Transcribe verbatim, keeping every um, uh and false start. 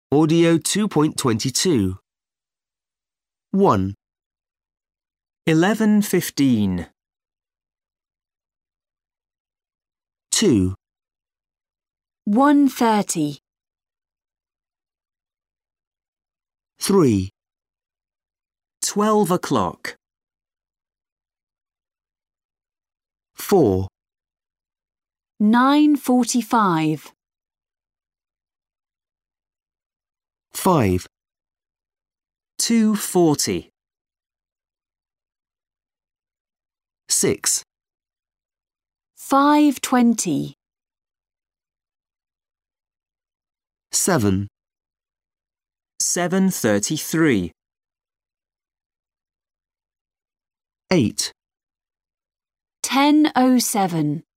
Audio two point two two. one, eleven fifteen, two, one thirty, three, twelve o'clock, four, nine forty-five, five, two forty, six, five twenty, seven, seven thirty-three, eight, ten oh seven.